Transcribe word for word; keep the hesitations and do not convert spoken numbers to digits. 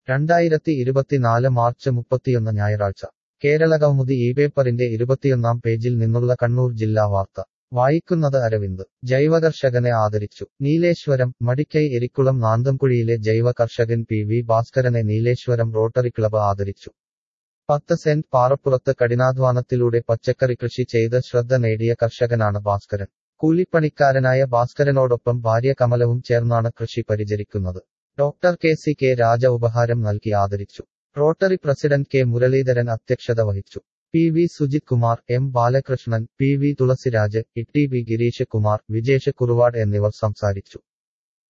രണ്ടായിരത്തി ഇരുപത്തിനാല് മാർച്ച് മുപ്പത്തിയൊന്ന് ഞായറാഴ്ച കേരളകൗമുദി ഈ പേപ്പറിന്റെ ഇരുപത്തിയൊന്നാം പേജിൽ നിന്നുള്ള കണ്ണൂർ ജില്ലാ വാർത്ത വായിക്കുന്നത് അരവിന്ദ് ജൈവകർഷകനെ ആദരിച്ചു നീലേശ്വരം മടിക്കൈ എരിക്കുളം നാന്തംകുഴിയിലെ ജൈവ കർഷകൻ പി വി ഭാസ്കരനെ നീലേശ്വരം റോട്ടറി ക്ലബ് ആദരിച്ചു പത്ത് സെന്റ് പാറപ്പുറത്ത് കഠിനാധ്വാനത്തിലൂടെ പച്ചക്കറി കൃഷി ചെയ്ത് ശ്രദ്ധ നേടിയ കർഷകനാണ് ഭാസ്കരൻ കൂലിപ്പണിക്കാരനായ ഭാസ്കരനോടൊപ്പം ഭാര്യ കമലവും ചേർന്നാണ് കൃഷി പരിചരിക്കുന്നത് doctor K C K Raja ഉപഹാരം നൽകി ആദരിച്ചു റോട്ടറി പ്രസിഡന്റ് കെ മുരളീധരൻ അധ്യക്ഷത വഹിച്ചു P V Sujith Kumar M Balakrishnan P V Thulasiraj E T V Girish Kumar Vijesh Kuruvad എന്നിവർ സംസാരിച്ചു